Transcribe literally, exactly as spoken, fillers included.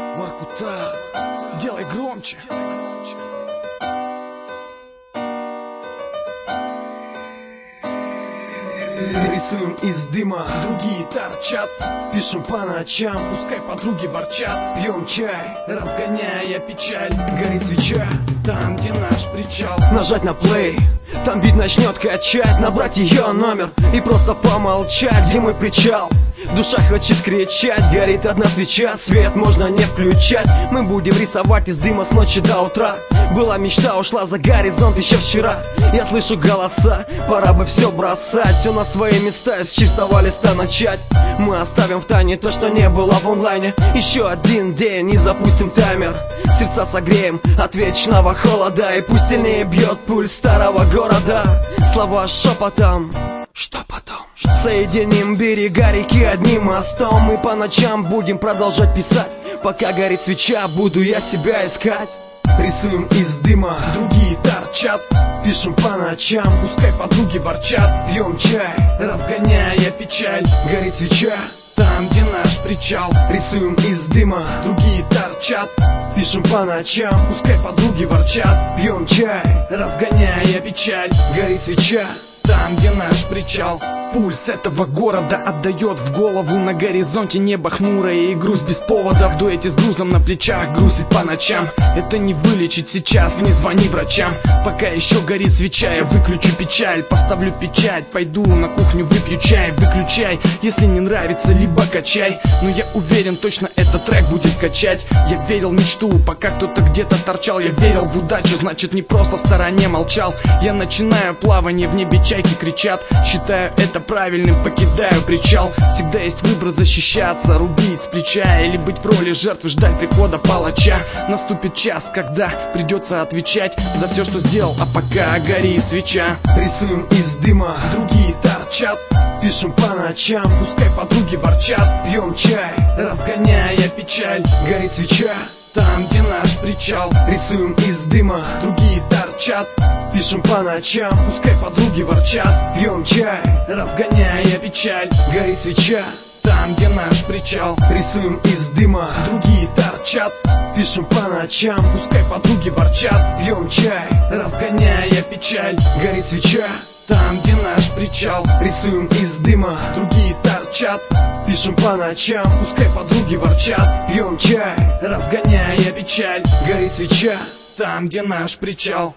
Воркута, делай громче. Рисуем из дыма, другие торчат. Пишем по ночам, пускай подруги ворчат. Пьем чай, разгоняя печаль. Горит свеча, там, где наш причал. Нажать на плей, там бит начнет качать. Набрать ее номер и просто помолчать. Где мой причал? Душа хочет кричать, горит одна свеча, свет можно не включать. Мы будем рисовать из дыма с ночи до утра. Была мечта, ушла за горизонт еще вчера. Я слышу голоса, пора бы все бросать. Все на свои места, с чистого листа начать. Мы оставим в тайне то, что не было в онлайне. Еще один день и запустим таймер. Сердца согреем от вечного холода. И пусть сильнее бьет пульс старого города. Слова шепотом. Что потом? Соединим берега реки одним мостом. И по ночам будем продолжать писать. Пока горит свеча, буду я себя искать. Рисуем из дыма, другие торчат. Пишем по ночам, пускай подруги ворчат. Пьем чай, разгоняя печаль. Горит свеча, там, где наш причал. Рисуем из дыма, другие торчат. Пишем по ночам, пускай подруги ворчат. Пьем чай, разгоняя печаль. Горит свеча, там, где наш причал. Пульс этого города отдает в голову. На горизонте небо хмурое и грусть без повода. В дуэте с грузом на плечах грузит по ночам. Это не вылечить сейчас, не звони врачам. Пока еще горит свеча, я выключу печаль. Поставлю печать, пойду на кухню, выпью чай. Выключай, если не нравится, либо качай. Но я уверен, точно этот трек будет качать. Я верил в мечту, пока кто-то где-то торчал. Я верил в удачу, значит не просто в стороне молчал. Я начинаю плавание, в небе чайки кричат. Считаю это правильным, покидаю причал. Всегда есть выбор: защищаться, рубить с плеча, или быть в роли жертвы, ждать прихода палача. Наступит час, когда придется отвечать за все, что сделал, а пока горит свеча. Рисуем из дыма, другие торчат. Пишем по ночам, пускай подруги ворчат. Пьем чай, разгоняя печаль. Горит свеча, там, где наш причал. Рисуем из дыма, другие торчат. Пишем по ночам, пускай подруги ворчат. Пьем чай, разгоняя печаль. Горит свеча, там, где наш причал. Рисуем из дыма, другие торчат. Пишем по ночам, пускай подруги ворчат. Пьем чай, разгоняя печаль. Горит свеча, там, где наш причал. Рисуем из дыма, другие торчат. Пишем по ночам, пускай подруги ворчат. Пьем чай, разгоняя печаль. Горит свеча, там, где наш причал.